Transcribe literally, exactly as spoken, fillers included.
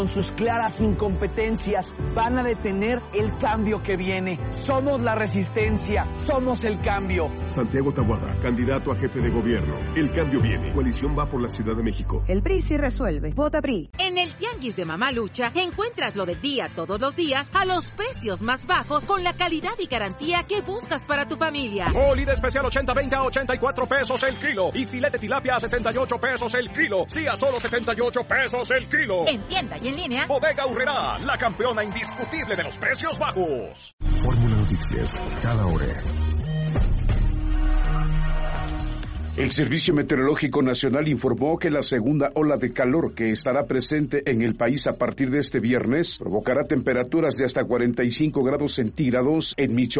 Con sus claras incompetencias van a detener el cambio que viene. Somos la resistencia, somos el cambio. Santiago Taboada, candidato a jefe de gobierno. El cambio viene. Coalición va por la Ciudad de México. El P R I sí resuelve. Vota P R I. En el Tianguis de Mamá Lucha encuentras lo del día todos los días a los precios más bajos con la calidad y garantía que buscas para tu familia. Molida especial ochenta veinte a ochenta y cuatro pesos el kilo. Y filete tilapia a setenta y ocho pesos el kilo. Sí, a solo setenta y ocho pesos el kilo. En tienda y en línea. Bodega Aurrerá, la campeona indiscutible de los precios bajos. Fórmula Noticias, cada hora. El Servicio Meteorológico Nacional informó que la segunda ola de calor que estará presente en el país a partir de este viernes provocará temperaturas de hasta cuarenta y cinco grados centígrados en Michoacán.